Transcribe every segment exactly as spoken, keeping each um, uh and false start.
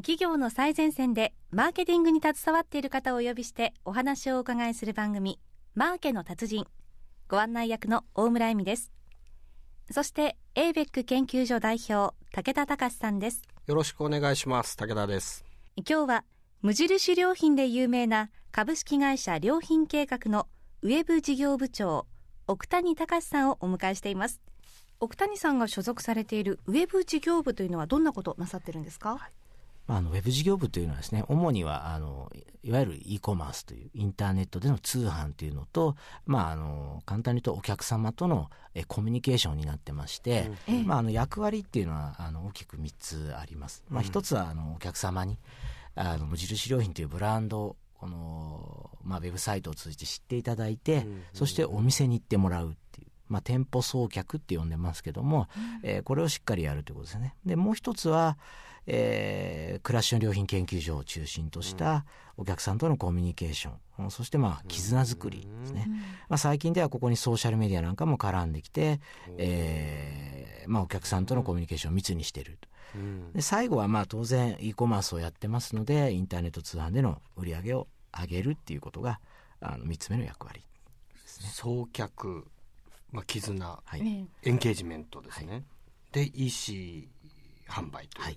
企業の最前線でマーケティングに携わっている方をお呼びしてお話をお伺いする番組、マーケの達人。ご案内役の大村恵美です。そして エーベック 研究所代表、武田隆さんです。 よろしくお願いします。武田です。 今日は無印良品で有名な株式会社良品計画のウェブ事業部長、奥谷隆さんをお迎えしています。奥谷さんが所属されているウェブ事業部というのはどんなことをなさってるんですか？はい、 まあ、あのウェブ事業部というのはですね、主にはあのいわゆる e コマースというインターネットでの通販というのと、まあ、あの簡単に言うとお客様とのえコミュニケーションになってまして、うん、まあ、あの役割っていうのはあの大きくみっつあります。まあ、一つはあのお客様にあの無印良品というブランドをこの、まあ、ウェブサイトを通じて知っていただいて、うん、そしてお店に行ってもらうっていう。まあ、店舗送客って呼んでますけども、うん、えー、これをしっかりやるということですね。で、もう一つは、えー、暮らしの良品研究所を中心としたお客さんとのコミュニケーション、うん、そしてまあ絆作りですね。うん、まあ、最近ではここにソーシャルメディアなんかも絡んできて、えー、まあお客さんとのコミュニケーションを密にしていると。うん、で、最後はまあ当然 e コマースをやってますので、インターネット通販での売り上げを上げるっていうことがあのみっつめの役割ですね。 送客、まあ、絆、 はい、 エンゲージメントですね。はい、で イーシー 販売という。はい、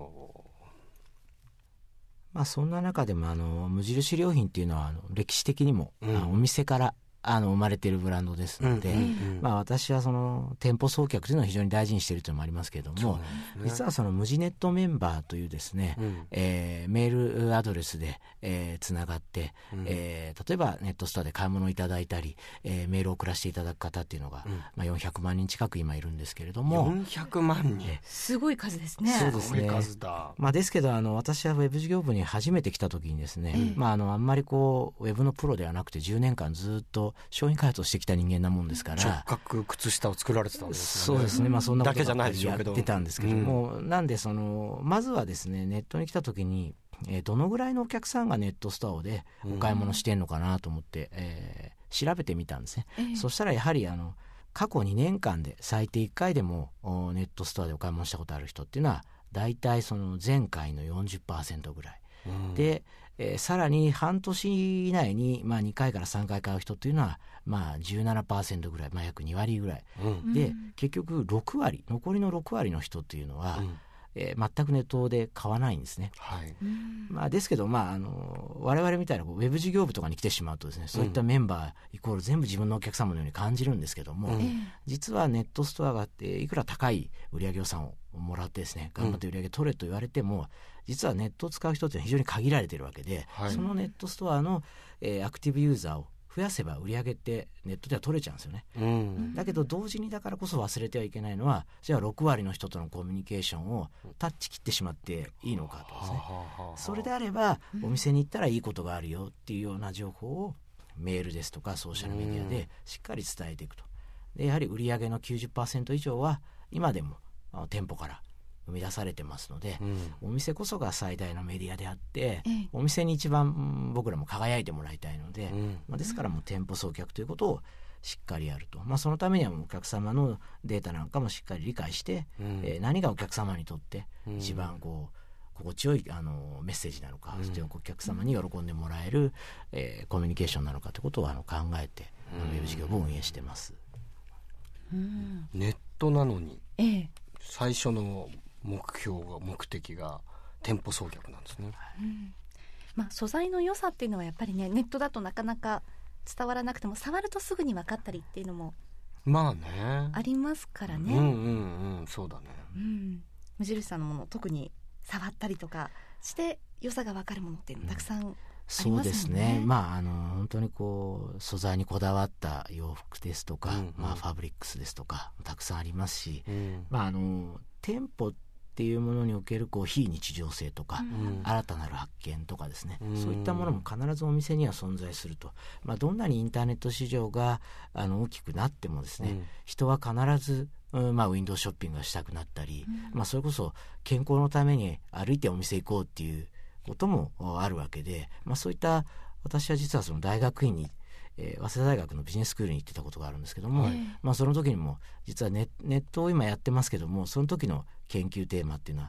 まあ、そんな中でもあの無印良品っていうのはあの歴史的にも、うん、お店からあの生まれているブランドですので、うんうんうん、まあ、私はその店舗送客というのを非常に大事にしているというのもありますけれども、ね、実はその無地ネットメンバーというですね、うん、えー、メールアドレスで、えー、つながって、うん、えー、例えばネットストアで買い物いただいたり、えー、メールを送らせていただく方っていうのが、うん、まあ、よんひゃくまんにん近く今いるんですけれども、 よんひゃくまんにん、えー、 すごい数ですね。 そうですね。 すごい数だ。 まあ、ですけどあの私はウェブ事業部に初めて来た時にですね、うん、まあ、あのあんまりこうウェブのプロではなくてじゅうねんかんずっと商品開発をしてきた人間なもんですから、 直角靴下を作られてたんですよね。そうですね。まあ、そんなことだけじゃないでしょうけどやってたんですけども、うん、なんでそのまずはですね、ネットに来た時に、えー、どのぐらいのお客さんがネットストアでお買い物してんのかなと思って、うん、えー、調べてみたんですね。えー、そしたらやはりあの過去にねんかんで最低いっかいでもネットストアでお買い物したことある人っていうのは大体その前回の よんじゅっパーセント ぐらい、うん、で、えー、さらに半年以内に、まあ、にかいからさんかい買う人っていうのは、まあ、じゅうななパーセント ぐらい、まあ、約にわりぐらい、うん、で結局ろくわり、残りのろくわりの人っていうのは、うん、えー、全くネットで買わないんですね。 はい、 まあ、ですけど、まあ、あの我々みたいなこうウェブ事業部とかに来てしまうとですね、そういったメンバーイコール全部自分のお客様のように感じるんですけども、うん、実はネットストアがあっていくら高い売上予算をもらってですね、頑張って売上取れと言われても、うん、実はネットを使う人って非常に限られているわけで、はい、そのネットストアの、えー、アクティブユーザーを増やせば売り上げってネットでは取れちゃうんですよね。うん、だけど同時にだからこそ忘れてはいけないのは、じゃあろくわりの人とのコミュニケーションをタッチ切ってしまっていいのかとですね。それであればお店に行ったらいいことがあるよっていうような情報をメールですとかソーシャルメディアでしっかり伝えていくと。でやはり売上の きゅうじゅっパーセント 以上は今でも店舗から生み出されてますので、うん、お店こそが最大のメディアであって、ええ、お店に一番僕らも輝いてもらいたいので、うん、まあ、ですからもう店舗送客ということをしっかりやると、まあ、そのためにはもうお客様のデータなんかもしっかり理解して、うん、えー、何がお客様にとって一番こう心地よいあのメッセージなのか、うん、そしてお客様に喜んでもらえる、えー、コミュニケーションなのかということをあの考えて、うん、ウェブ事業部を運営してます。 うん、ネットなのに、ええ、最初の目標が目的が店舗送客なんですね。 うん、まあ、素材の良さっていうのはやっぱりね、ネットだとなかなか伝わらなくても触るとすぐに分かったりっていうのもまあねありますからね。 うんうんうん、そうだね。 うん、無印さんのもの特に触ったりとかして良さが分かるものっていうのたくさんありますもんね。 そうですね。まああの本当にこう素材にこだわった洋服ですとか、うんうん、まあ、ファブリックスですとかたくさんありますし、うん、まああの店舗っていうものにおけるこう非日常性とか、うん、新たなる発見とかですね、うん、そういったものも必ずお店には存在すると、まあ、どんなにインターネット市場があの大きくなってもですね、うん、人は必ず、うん、まあ、ウィンドウショッピングがしたくなったり、うん、まあ、それこそ健康のために歩いてお店行こうっていうこともあるわけで、まあ、そういった私は実はその大学院にえー、早稲田大学のビジネススクールに行ってたことがあるんですけども、はい、まあ、その時にも実は ネ, ネットを今やってますけども、その時の研究テーマっていうのは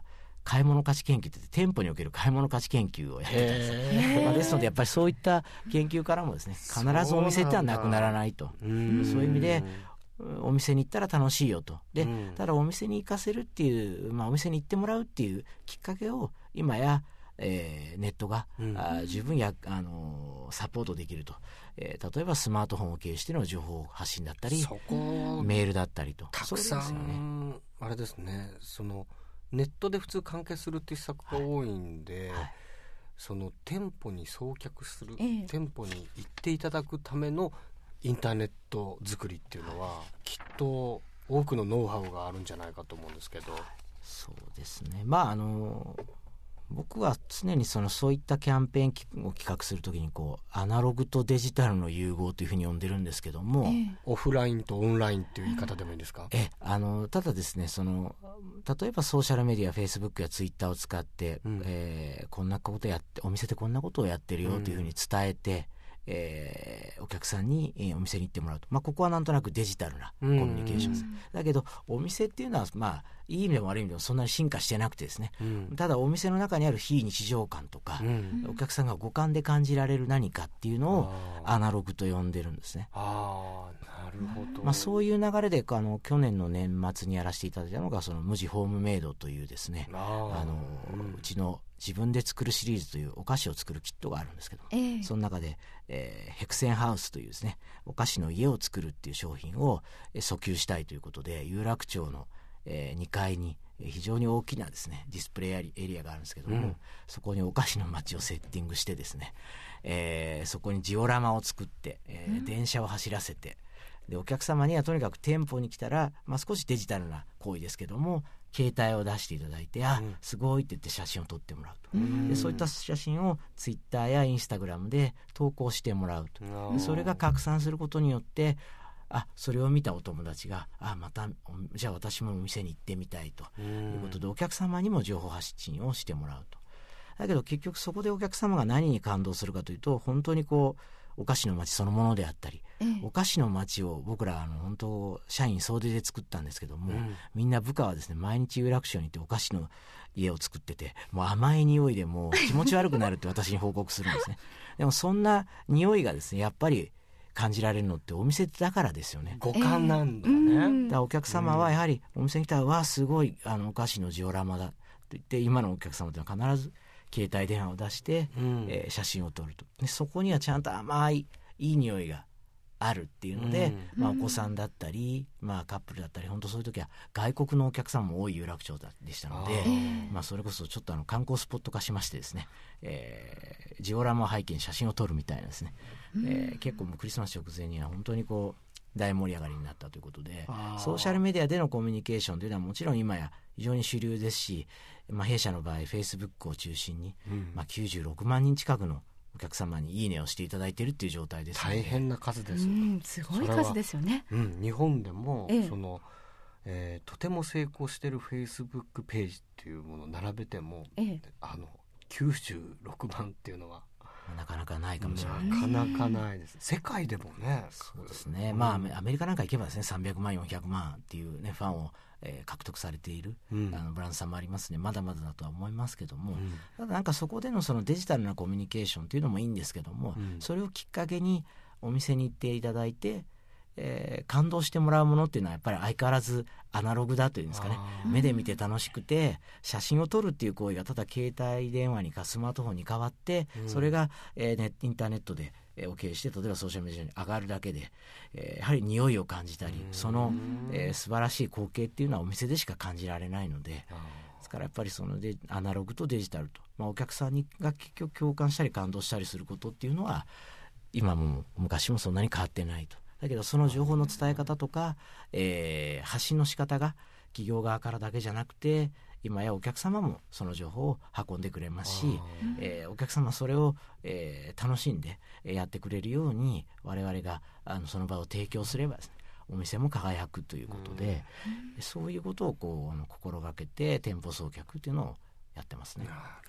買い物価値研究って店舗における買い物価値研究をやってたんです、まあ、ですのでやっぱりそういった研究からもですね、必ずお店ってはなくならないと、そういう意味でお店に行ったら楽しいよと。で、ただお店に行かせるっていう、まあ、お店に行ってもらうっていうきっかけを今や、えー、ネットが、うん、あ十分や、あのー、サポートできると、えー、例えばスマートフォンを経由しての情報発信だったり、そこメールだったりと、 たくさん、ね、あれですね、そのネットで普通完結するっていう施策が多いんで、はいはい、その店舗に送客する、えー、店舗に行っていただくためのインターネット作りっていうのはきっと多くのノウハウがあるんじゃないかと思うんですけど。 そうですね、まああの僕は常にそのそういったキャンペーンを企画するときにこうアナログとデジタルの融合というふうに呼んでるんですけども、えー、オフラインとオンラインっていう言い方でもいいですか？ えあのただですね、その例えばソーシャルメディア、フェイスブックやツイッターを使って、うんえー、こんなことやってお店でこんなことをやってるよというふうに伝えて、うんえー、お客さんに、えー、お店に行ってもらうと、まあ、ここはなんとなくデジタルなコミュニケーションです。だけどお店っていうのは、まあ、いい意味でも悪い意味でもそんなに進化してなくてですね、うん、ただお店の中にある非日常感とか、うん、お客さんが五感で感じられる何かっていうのをアナログと呼んでるんですね。 ああ、なるほど。 まあ、そういう流れであの去年の年末にやらせていただいたのがその無地ホームメイドというですね、ああの、うん、うちの自分で作るシリーズというお菓子を作るキットがあるんですけども、えー、その中で、えー、ヘクセンハウスというですね、お菓子の家を作るっていう商品を、えー、訴求したいということで、有楽町の、えー、にかいに非常に大きなですねディスプレイエリアがあるんですけども、うん、そこにお菓子の街をセッティングしてですね、えー、そこにジオラマを作って、えーうん、電車を走らせて、でお客様にはとにかく店舗に来たら、まあ、少しデジタルな行為ですけども携帯を出していただいて、うん、あすごいって言って写真を撮ってもらうと、うん、でそういった写真をツイッターやインスタグラムで投稿してもらうと、でそれが拡散することによってあそれを見たお友達があまたじゃあ私もお店に行ってみたいということで、お客様にも情報発信をしてもらうと。だけど結局そこでお客様が何に感動するかというと、本当にこうお菓子の街そのものであったり、ええ、お菓子の街を僕らあの本当社員総出で作ったんですけども、うん、みんな部下はですね毎日有楽町に行ってお菓子の家を作ってて、もう甘い匂いでもう気持ち悪くなるって私に報告するんですねでもそんな匂いがですねやっぱり感じられるのってお店だからですよね。 五感なんだね、えー、 だからお客様はやはりお店に来たら、うん、わあすごいあのお菓子のジオラマだと言って、今のお客様というのは必ず携帯電話を出して、うんえー、写真を撮ると。でそこにはちゃんと甘いいい匂いがあるっていうので、うんまあ、お子さんだったり、まあ、カップルだったり本当そういう時は外国のお客さんも多い有楽町でしたので、まあ、それこそちょっとあの観光スポット化しましてですね、えー、ジオラマを背景に写真を撮るみたいなですね、うんえー、結構もうクリスマス直前には本当にこう大盛り上がりになったということで、ソーシャルメディアでのコミュニケーションというのはもちろん今や非常に主流ですし、まあ、弊社の場合フェイスブックを中心に、うんまあ、きゅうじゅうろくまんにん近くのお客様にいいねをしていただいているっていう状態ですので、 大変な数です、うん、 すごい数ですよね、 うん、日本でも、ええそのえー、とても成功しているフェイスブックページっていうものを並べても、ええ、あのきゅうじゅうろくまんっていうのはなかなかないかもしれない。 なかなかないです。世界でもね。 そうですね、うん、まあアメリカなんか行けばですねさんびゃくまんよんひゃくまんっていうねファンを、えー、獲得されている、うん、あのブランドさんもありますね。まだまだだとは思いますけども、うん、ただなんかそこでのそのデジタルなコミュニケーションっていうのもいいんですけども、うん、それをきっかけにお店に行っていただいて、えー、感動してもらうものっていうのはやっぱり相変わらずアナログだというんですかね。目で見て楽しくて写真を撮るっていう行為がただ携帯電話にかスマートフォンに変わって、うん、それが、えーね、インターネットでお経由して例えばソーシャルメディアに上がるだけで、えー、やはり匂いを感じたり、うん、その、えー、素晴らしい光景っていうのはお店でしか感じられないので、ですからやっぱりそのでアナログとデジタルと、まあ、お客さんにが結局共感したり感動したりすることっていうのは今も昔もそんなに変わってないと。だけどその情報の伝え方とか、えー、発信の仕方が企業側からだけじゃなくて今やお客様もその情報を運んでくれますし、えー、お客様それを、えー、楽しんでやってくれるように我々があのその場を提供すればですね、お店も輝くということで、うん、そういうことをこうあの心がけて店舗送客っていうのをやってますね。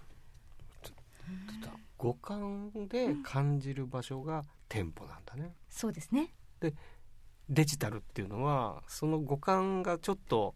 五感で感じる場所が店舗なんだね、うん、 そうですね。 でデジタルっていうのはその五感がちょっと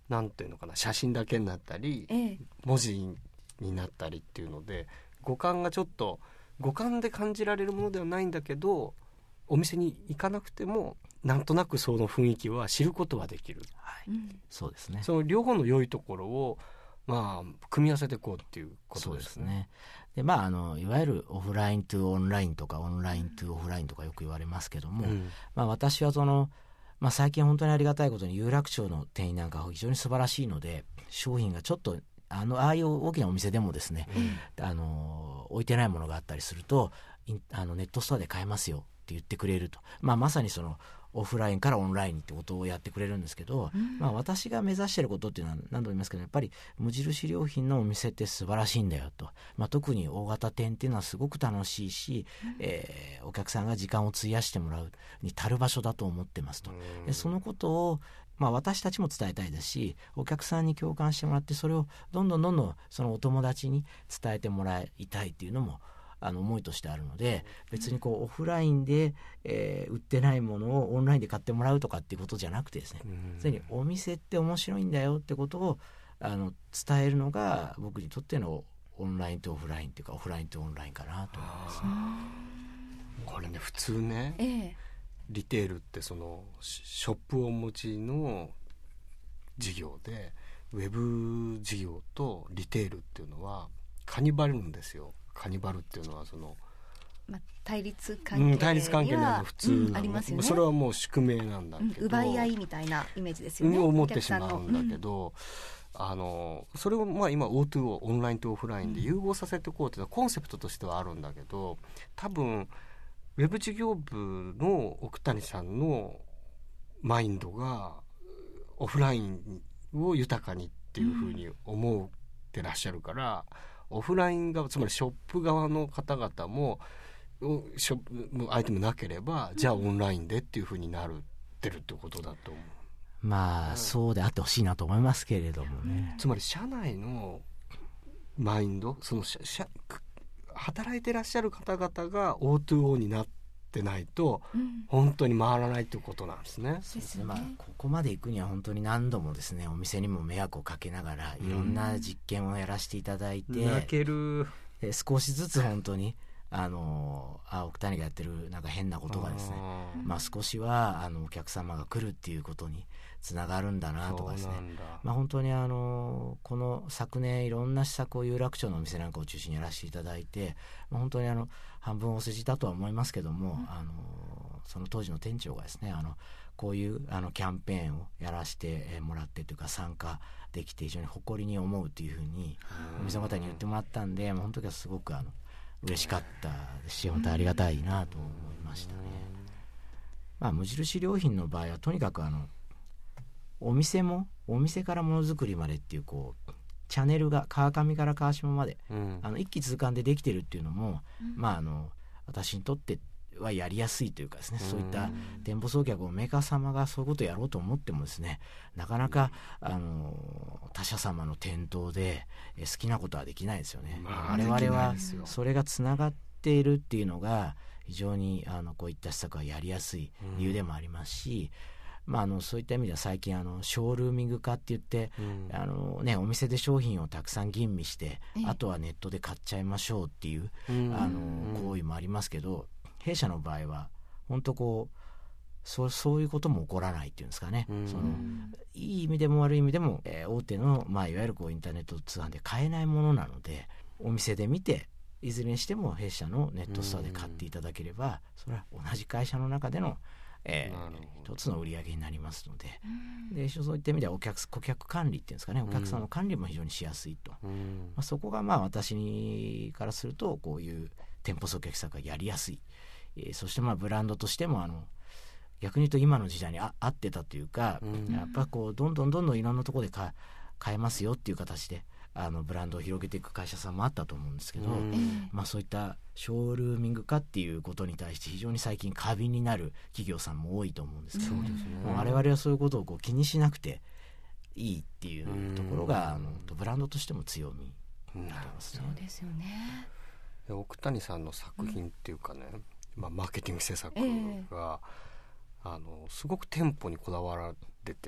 なんていうのかな、写真だけになったり、ええ、文字になったりっていうので、五感がちょっと五感で感じられるものではないんだけど、お店に行かなくてもなんとなくその雰囲気は知ることはできる、 はい、うん、そうですね。 その両方の良いところをまあ組み合わせていこうっていうことですね。そうですね。 でまあ、あのいわゆるオフライントゥオンラインとかオンライントゥオフラインとかよく言われますけども、うんまあ、私はその、まあ、最近本当にありがたいことに有楽町の店員なんか非常に素晴らしいので、商品がちょっとあのああいう大きなお店でもですね、うん、あの置いてないものがあったりするとあのネットストアで買えますよって言ってくれると、まあ、まさにそのオフラインからオンラインってことをやってくれるんですけど、うんまあ、私が目指していることっていうのは何度も言いますけど、やっぱり無印良品のお店って素晴らしいんだよと、まあ、特に大型店っていうのはすごく楽しいし、うんえー、お客さんが時間を費やしてもらうに足る場所だと思ってますと。でそのことをまあ、私たちも伝えたいですし、お客さんに共感してもらって、それをどんどんどんどんそのお友達に伝えてもらいたいっていうのもあの思いとしてあるので、別にこうオフラインで、えー、売ってないものをオンラインで買ってもらうとかっていうことじゃなくてですね、常にお店って面白いんだよってことをあの伝えるのが僕にとってのオンラインとオフラインっていうか、オフラインとオンラインかなと思いますね。 これね、普通ね、ええリテールってそのショップをお持ちの事業で、ウェブ事業とリテールっていうのはカニバルなんですよ。カニバルっていうのはその、 まあ、対立関係には、うん、 対立関係には普通なの、うん、 ありますよね。 それはもう宿命なんだけど、うん、 奪い合いみたいなイメージですよね、 思ってしまうんだけど、うん、あのそれをまあ今 オーツーオー オンラインとオフラインで融合させていこうというのはコンセプトとしてはあるんだけど、多分ウェブ事業部の奥谷さんのマインドがオフラインを豊かにっていうふうに思ってらっしゃるから、うん、オフライン側、つまりショップ側の方々もショップアイテムなければ、じゃあオンラインでっていうふうになるってるってことだと思う。 まあ、うん、そうであってほしいなと思いますけれどもね。 つまり社内のマインド、その社社働いてらっしゃる方々が オーツーオー になってないと本当に回らないということなんですね。 そうですね。まあ、ここまで行くには本当に何度もですね、お店にも迷惑をかけながらいろんな実験をやらせていただいて、 泣ける。 で少しずつ本当にあのあ奥谷がやってるなんか変なことがですね、まあ、少しはあのお客様が来るっていうことにつながるんだなとかですね、まあ、本当にあのこの昨年いろんな施策を有楽町のお店なんかを中心にやらせていただいて、まあ、本当にあの半分お世辞だとは思いますけども、うん、あのその当時の店長がですね、あのこういうあのキャンペーンをやらせてもらってというか参加できて非常に誇りに思うというふうにお店の方に言ってもらったんで、もう本当にすごくあの嬉しかったし、本当にありがたいなと思いましたね。まあ、無印良品の場合はとにかくあのお店もお店からものづくりまでっていうこうチャンネルが川上から川下まで、うん、あの一気通貫でできてるっていうのも、うん、まああの私にとってはやりやすいというかですね、そういった店舗送客をメーカー様がそういうことをやろうと思ってもですね、なかなかあの他社様の店頭で好きなことはできないですよね。まあ、我々はそれがつながっているっていうのが非常にあのこういった施策はやりやすい理由でもありますし、うんまあ、あのそういった意味では最近あのショールーミング化って言って、うんあのね、お店で商品をたくさん吟味して、あとはネットで買っちゃいましょうっていう、うん、あの行為もありますけど、弊社の場合は本当こうそ う, そういうことも起こらないっていうんですかね、うん、そのいい意味でも悪い意味でも、えー、大手の、まあ、いわゆるこうインターネット通販で買えないものなので、お店で見ていずれにしても弊社のネットストアで買っていただければ、うん、それは同じ会社の中での、えー、一つの売り上げになりますので、うん、でそういった意味ではお客顧客管理っていうんですかね、お客さんの管理も非常にしやすいと、うんまあ、そこがまあ私からするとこういう店舗送客施策がやりやすい、えー、そしてまあブランドとしてもあの逆に言うと今の時代にあ合ってたというか、うん、やっぱこうどんどんどんどんいろんなところでか買えますよっていう形であのブランドを広げていく会社さんもあったと思うんですけど、うんまあ、そういったショールーミング化っていうことに対して非常に最近過敏になる企業さんも多いと思うんですけど、うん、もう我々はそういうことをこう気にしなくていいっていうところが、うん、あのブランドとしても強みになりますね。 そうですよね。 奥谷さんの作品っていうかね、うんまあ、マーケティング施策が、えー、あのすごく店舗にこだわられてる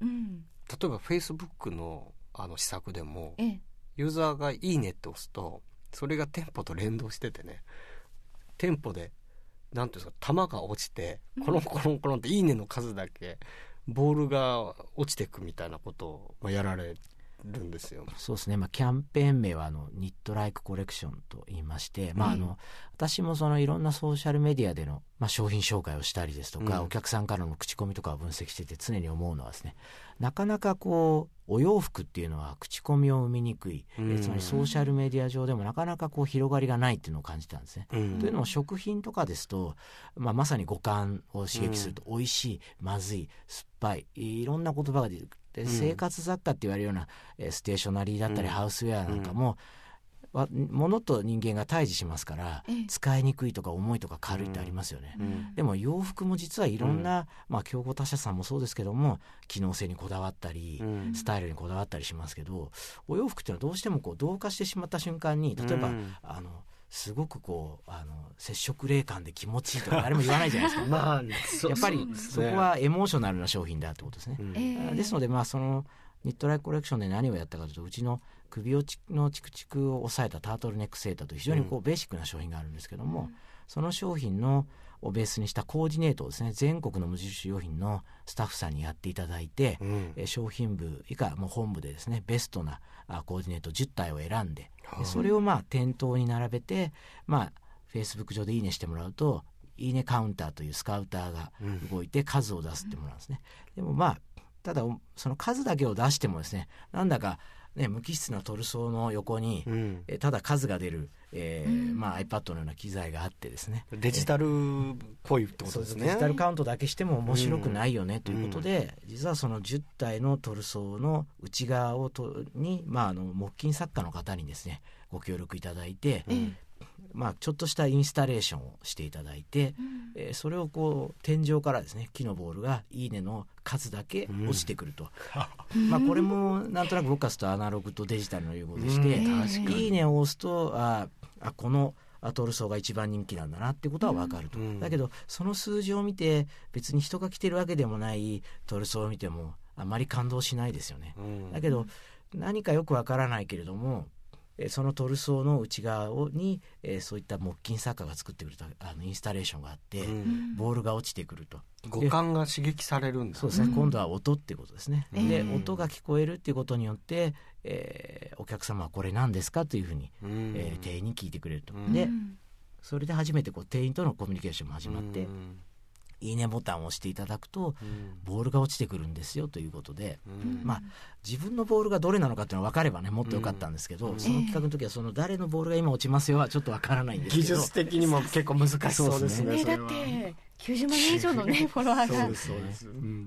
うん、 例えばフェイスブックのあの施策でも、 ええ、 ユーザーがいいねって押すとそれが店舗と連動しててね、店舗でなんていうんですか、玉が落ちてコロンコロンコロンっていいねの数だけボールが落ちていくみたいなことを、まあ、やられるんですよ。 そうですね、まあ、キャンペーン名はあのニットライクコレクションと言いまして、まあ、あの私もそのいろんなソーシャルメディアでの、まあ、商品紹介をしたりですとか、うん、お客さんからの口コミとかを分析してて常に思うのはですね、なかなかこうお洋服っていうのは口コミを生みにくい、うん、つまりソーシャルメディア上でもなかなかこう広がりがないっていうのを感じたんですね、うん、というのも食品とかですと、まあ、まさに五感を刺激すると、うん、美味しい、まずい、酸っぱい、いろんな言葉が出てくる。で、生活雑貨って言われるような、えー、ステーショナリーだったり、うん、ハウスウェアなんかも、うん、物と人間が対峙しますから、ええ、使いにくいとか重いとか軽いってありますよね、うん、でも洋服も実はいろんな、うん、まあ、競合他社さんもそうですけども機能性にこだわったり、うん、スタイルにこだわったりしますけど、お洋服っていうのはどうしてもこう同化してしまった瞬間に、例えば、うん、あのすごくこうあの接触冷感で気持ちいいとか誰も言わないじゃないですかまあ、やっぱりそこはエモーショナルな商品だってことですね、うん、ですので、まあ、そのニットライクコレクションで何をやったかというと、うちの首をちのチクチクを抑えたタートルネックセーターと非常にこうベーシックな商品があるんですけども、うん、その商品のをベースにしたコーディネートをですね、全国の無印良品のスタッフさんにやっていただいて、うん、え商品部以下もう本部でですね、ベストなあコーディネートじゅったいを選んで、でそれをまあ店頭に並べて、まあ、Facebook 上でいいねしてもらうと、いいねカウンターというスカウターが動いて数を出すってもらうんですね、うん、でもまあただその数だけを出してもですね、なんだかね、無機質なトルソーの横に、うん、えただ数が出る、えーうん、まあ、iPad のような機材があってですね、 デジタルっぽいってことですね。 デジタルカウントだけしても面白くないよね、うん、ということで、実はそのじゅったいのトルソーの内側をとに、まあ、あの木琴作家の方にですねご協力いただいて、うん、まあ、ちょっとしたインスタレーションをしていただいて、うん、えー、それをこう天井からですね、木のボールがいいねの数だけ落ちてくると、うん、まあ、これもなんとなく僕からするとアナログとデジタルの融合でして、うん、いいねを押すとああこのトルソーが一番人気なんだなってことは分かると、うん、だけどその数字を見て別に人が着てるわけでもないトルソーを見てもあまり感動しないですよね、うん、だけど何かよく分からないけれども、そのトルソーの内側に、えー、そういった木琴作家が作ってくれたあのインスタレーションがあって、うん、ボールが落ちてくると、 五感が刺激されるんだ、ね、 そうですね、今度は音ってことですね、うん、で音が聞こえるっていうことによって、えー、お客様はこれ何ですかというふうに、うん、えー、店員に聞いてくれると、うん、でそれで初めてこう店員とのコミュニケーションも始まって、うん、いいねボタンを押していただくと、うん、ボールが落ちてくるんですよということで、うん、まあ自分のボールがどれなのかっていうのが分かればねもっとよかったんですけど、うん、その企画の時はその誰のボールが今落ちますよはちょっと分からないんですけど、 技術的にも結構難しそうですね。 ね、だってきゅうじゅうまん人以上のねフォロワーがそうですそうです、うん、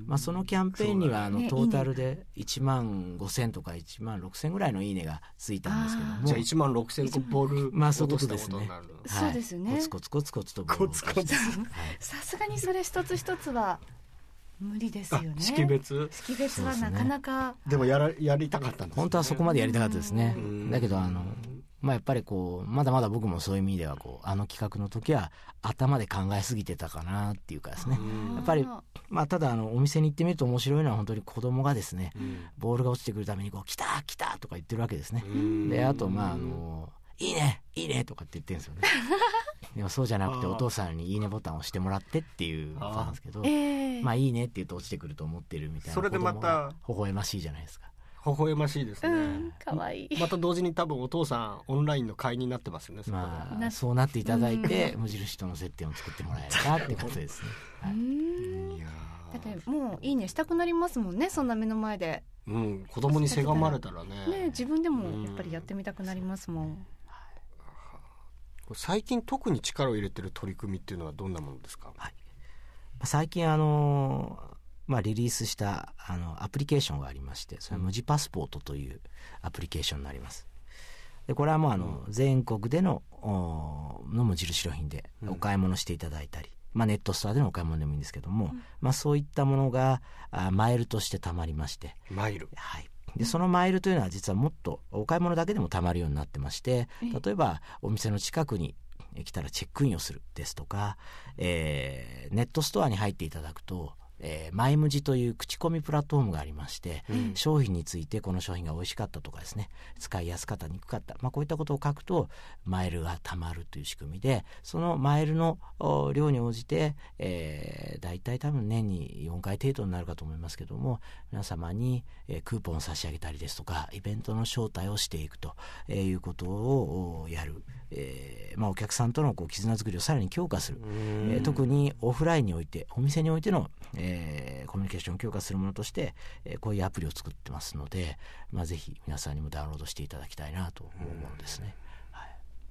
まあ、そのキャンペーンにはあのトータルでいちまんごせんとかいちまんろくせんぐらいのいいねがついたんですけども、 じゃあいちまんろくせん個ボールまあそういうことですね、 はい、そうですね、 コツコツコツコツとボールをコツコツさすがにそれ一つ一つは無理ですよね。 識別識別はなかなかで,、ね、でもやらやりたかったんです、ね、 本当はそこまでやりたかったですね。だけどあのまあ、やっぱりこうまだまだ僕もそういう意味ではこうあの企画の時は頭で考えすぎてたかなっていうかですね、やっぱり、まあ、ただあのお店に行ってみると面白いのは本当に子供がですね、うん、ボールが落ちてくるためにこう来た来たとか言ってるわけですね。であとまああのいいねいいねとかって言ってるんですよねでもそうじゃなくてお父さんにいいねボタンを押してもらってっていうことなんですけど、あ、えー、まあいいねって言うと落ちてくると思ってるみたいな、 それでまた微笑ましいじゃないですか。 微笑ましいですね、うん、 かわいい。 また同時に多分お父さんオンラインの会員になってますよね。 まあ、そうなっていただいて、うん、無印との接点を作ってもらえるかってことですね、はい、 いやだってもういいねしたくなりますもんね、そんな目の前で、 うん、子供にせがまれたら ね, ね自分でもやっぱりやってみたくなりますもん、うん、 最近特に力を入れてる取り組みっていうのはどんなものですか。 はい、最近あのーまあ、リリースしたあのアプリケーションがありまして、それは無地パスポートというアプリケーションになります。でこれはもうあの全国でのの無印良品でお買い物していただいたり、うん、まあ、ネットストアでのお買い物でもいいんですけども、うん、まあ、そういったものがあマイルとしてたまりまして、 マイル、 はい、でそのマイルというのは実はもっとお買い物だけでもたまるようになってまして、例えばお店の近くに来たらチェックインをするですとか、えー、ネットストアに入っていただくとえー、マイムジという口コミプラットフォームがありまして、 うん、 商品についてこの商品が美味しかったとかですね、使いやすかった憎かった、まあ、こういったことを書くとマイルがたまるという仕組みで、そのマイルの量に応じて、えー、大体多分年によんかい程度になるかと思いますけども、皆様に、えー、クーポンを差し上げたりですとかイベントの招待をしていくということをやる、えーまあ、お客さんとのこう絆作りをさらに強化する、えー、特にオフラインにおいてお店においての、えー、コミュニケーションを強化するものとして、えー、こういうアプリを作ってますので、まあ、ぜひ皆さんにもダウンロードしていただきたいなと思うものですね。はい、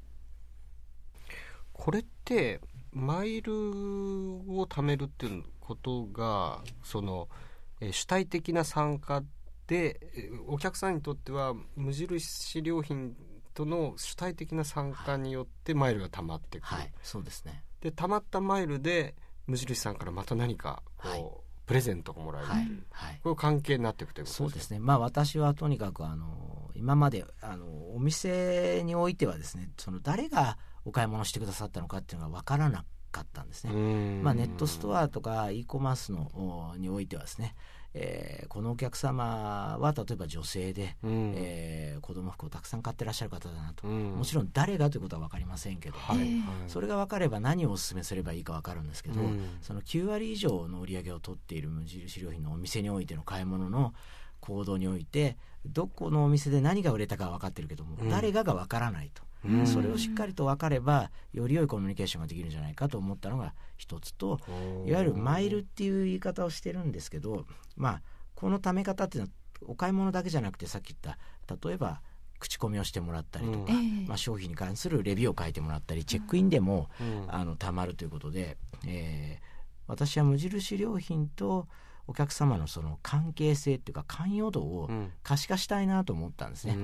これってマイルを貯めるっていうことがその、えー、主体的な参加でお客さんにとっては無印良品との主体的な参加によってマイルが溜まってくる、 はい、そうですね。 で溜まったマイルで無印さんからまた何かこう、はい、プレゼントがもらえるという、はい、こういう関係になっていくということですね。 そうですね。まあ私はとにかくあの今まであのお店においてはですね、その誰がお買い物してくださったのかっていうのが分からなかったんですね。まあ、ネットストアとか e コマースのにおいてはですね、えー、このお客様は例えば女性で、うんえー、子供服をたくさん買ってらっしゃる方だなと、うん、もちろん誰がということは分かりませんけど、はいはい、それが分かれば何をお勧めすればいいか分かるんですけど、うん、そのきゅうわり以上の売り上げを取っている無印良品のお店においての買い物の行動においてどこのお店で何が売れたかは分かってるけども、うん、誰がが分からないと、うん、それをしっかりと分かればより良いコミュニケーションができるんじゃないかと思ったのが一つと、いわゆるマイルっていう言い方をしてるんですけど、まあこの貯め方っていうのはお買い物だけじゃなくて、さっき言った例えば口コミをしてもらったりとか、うんまあ、商品に関するレビューを書いてもらったりチェックインでも、うん、あの貯まるということで、えー、私は無印良品とお客様のその関係性っていうか関与度を可視化したいなと思ったんですね、うん、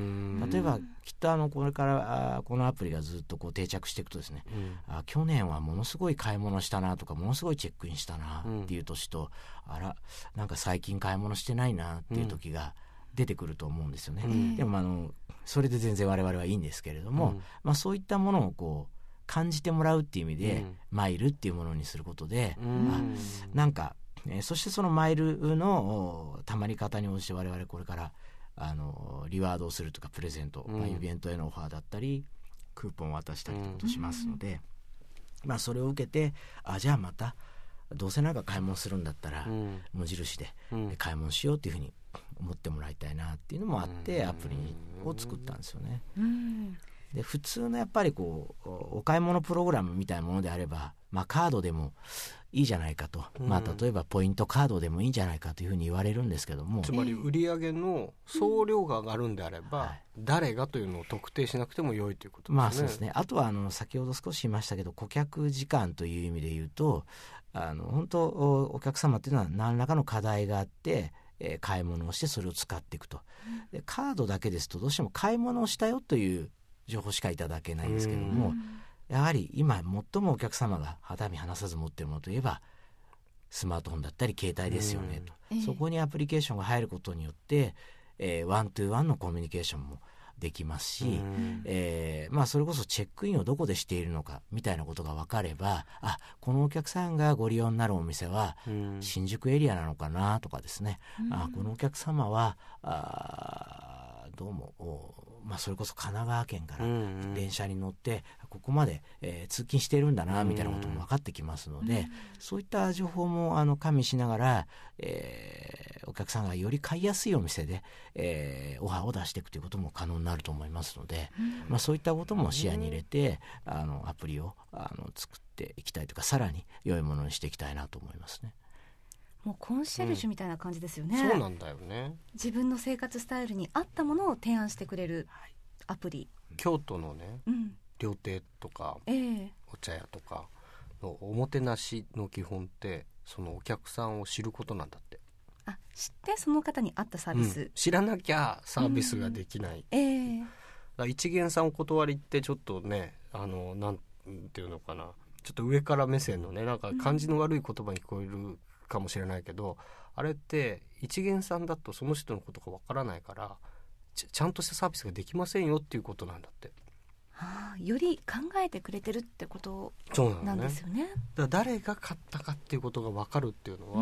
例えばきっとあのこれからあこのアプリがずっとこう定着していくとですね、うん、あ去年はものすごい買い物したなとかものすごいチェックインしたなっていう年と、うん、あらなんか最近買い物してないなっていう時が出てくると思うんですよね、うん、でもあのそれで全然我々はいいんですけれども、うんまあ、そういったものをこう感じてもらうっていう意味で、うん、マイルっていうものにすることで、うん、あなんかえー、そしてそのマイルのたまり方に応じて我々これからあのリワードをするとかプレゼント、うんまあ、イベントへのオファーだったりクーポンを渡したりということをしますので、うんまあ、それを受けてあじゃあまたどうせなんか買い物するんだったら、うん、無印で買い物しようっていうふうに思ってもらいたいなっていうのもあって、うん、アプリを作ったんですよね、うん、で普通のやっぱりこうお買い物プログラムみたいなものであれば、まあ、カードでもいいじゃないかと、うんまあ、例えばポイントカードでもいいんじゃないかというふうに言われるんですけども、 つまり売上の総量が上がるんであれば、うんはい、誰がというのを特定しなくても良いということですね。 まあそうですね。あとはあの先ほど少し言いましたけど顧客時間という意味で言うとあの本当お客様っていうのは何らかの課題があって、えー、買い物をしてそれを使っていくと、うん、でカードだけですとどうしても買い物をしたよという情報しかいただけないんですけども、うんやはり今最もお客様が肌身離さず持っているものといえばスマートフォンだったり携帯ですよねと、うん、そこにアプリケーションが入ることによって、えー、ワントゥーワンのコミュニケーションもできますし、うんえーまあ、それこそチェックインをどこでしているのかみたいなことが分かればあこのお客さんがご利用になるお店は新宿エリアなのかなとかですね、うん、あこのお客様はあどうもまあ、それこそ神奈川県から電車に乗ってここまで、えー、通勤しているんだなみたいなことも分かってきますので、そういった情報もあの加味しながら、えー、お客さんがより買いやすいお店で、えー、オファーを出していくということも可能になると思いますので、まあ、そういったことも視野に入れてあのアプリをあの作っていきたいというかさらに良いものにしていきたいなと思いますね。 もうコンシェルジュみたいな感じですよね、 うん、そうなんだよね。 自分の生活スタイルに合ったものを提案してくれるアプリ、 京都のね、うん、料亭とか、えー、お茶屋とかのおもてなしの基本ってそのお客さんを知ることなんだって。 あ知ってその方に合ったサービス、うん、 知らなきゃサービスができない、うんえー、だから一元さんお断りってちょっとねあのなんていうのかなちょっと上から目線のねなんか感じの悪い言葉に聞こえるかもしれないけど、あれって一元さんだとその人のことがわからないからち, ちゃんとしたサービスができませんよっていうことなんだって、 はあ、より考えてくれてるってことなんですよね。 だから誰が買ったかっていうことがわかるっていうのは、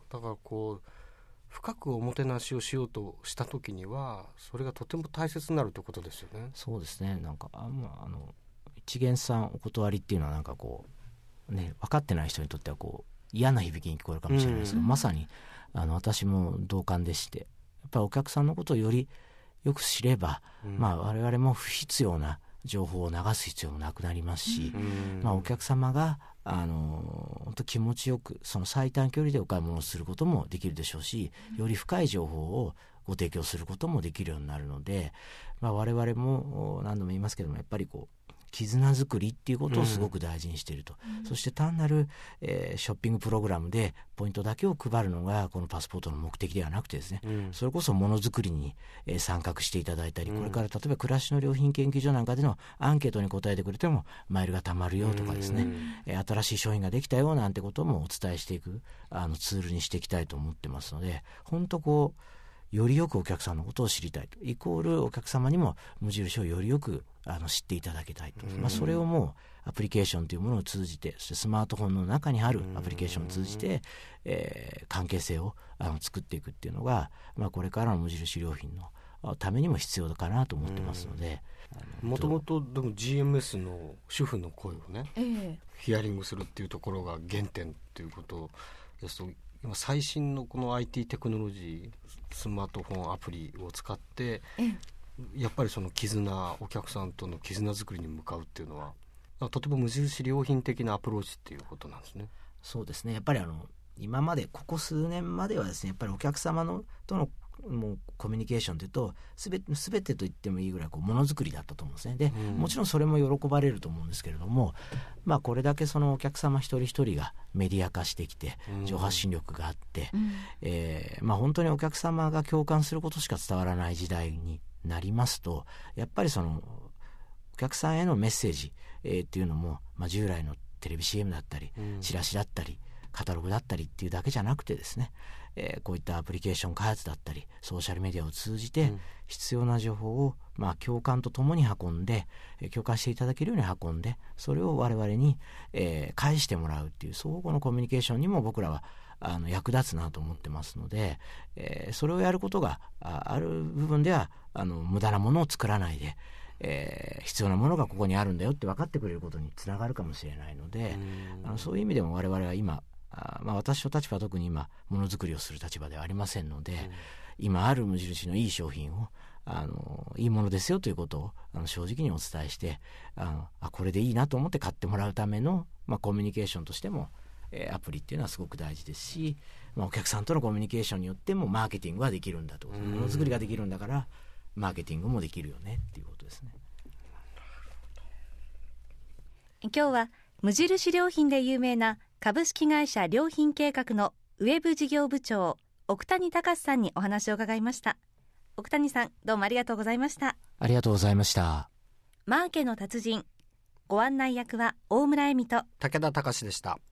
だからこう深くおもてなしをしようとした時にはそれがとても大切になるということですよね。 そうですね。なんかあ、まあ、あの一元さんお断りっていうのはなんかこうね、分かってない人にとってはこう嫌な響きに聞こえるかもしれないですけど、うん、まさにあの私も同感でして、やっぱりお客さんのことをよりよく知れば、うん、まあ、我々も不必要な情報を流す必要もなくなりますし、うん、まあ、お客様があの本当気持ちよくその最短距離でお買い物をすることもできるでしょうし、より深い情報をご提供することもできるようになるので、まあ、我々も何度も言いますけども、やっぱりこう絆作りっていうことをすごく大事にしていると、うん、そして単なる、えー、ショッピングプログラムでポイントだけを配るのがこのパスポートの目的ではなくてですね、うん、それこそものづくりに、えー、参画していただいたり、うん、これから例えば暮らしの良品研究所なんかでのアンケートに答えてくれてもマイルがたまるよとかですね、うんえー、新しい商品ができたよなんてこともお伝えしていくあのツールにしていきたいと思ってますので、本当こうよりよくお客さんのことを知りたいと、イコールお客様にも無印をよりよくあの知っていただきたいと、まあ、それをもうアプリケーションというものを通じて、そしてスマートフォンの中にあるアプリケーションを通じて、えー、関係性をあの作っていくっていうのが、まあ、これからの無印良品のためにも必要かなと思ってますので、 もともとでも ジーエムエス の主婦の声をね、えー、ヒアリングするっていうところが原点っていうことですと、今最新のこの アイティー テクノロジー、スマートフォンアプリを使ってやっぱりその絆、お客さんとの絆作りに向かうっていうのはとても無印良品的なアプローチっていうことなんですね。 そうですね。やっぱりあの今までここ数年まではですね、やっぱりお客様のとのもうコミュニケーションというとすべ、すべてと言ってもいいぐらいこうものづくりだったと思うんですね。で、うん、もちろんそれも喜ばれると思うんですけれども、まあ、これだけそのお客様一人一人がメディア化してきて情発信力があって、うんえーまあ、本当にお客様が共感することしか伝わらない時代になりますと、やっぱりそのお客さんへのメッセージ、えー、っていうのも、まあ、従来のテレビ シーエム だったり、うん、チラシだったりカタログだったりっていうだけじゃなくてですね、えー、こういったアプリケーション開発だったりソーシャルメディアを通じて必要な情報を、まあ、共感とともに運んで、えー、共感していただけるように運んで、それを我々に、えー、返してもらうっていう相互のコミュニケーションにも僕らはあの役立つなと思ってますので、えー、それをやることが あ, ある部分ではあの無駄なものを作らないで、えー、必要なものがここにあるんだよって分かってくれることにつながるかもしれないので、あのそういう意味でも我々は今あまあ、私の立場は特に今ものづくりをする立場ではありませんので、うん、今ある無印のいい商品をあのいいものですよということをあの正直にお伝えして、あのあこれでいいなと思って買ってもらうための、まあ、コミュニケーションとしても、えー、アプリっていうのはすごく大事ですし、まあ、お客さんとのコミュニケーションによってもマーケティングはできるんだと、うん、ものづくりができるんだからマーケティングもできるよねっていうことですね。 今日は無印良品で有名な株式会社良品計画のウェブ事業部長奥谷隆さんにお話を伺いました。奥谷さん、どうもありがとうございました。 ありがとうございました。 マーケの達人、ご案内役は大村恵美と武田隆でした。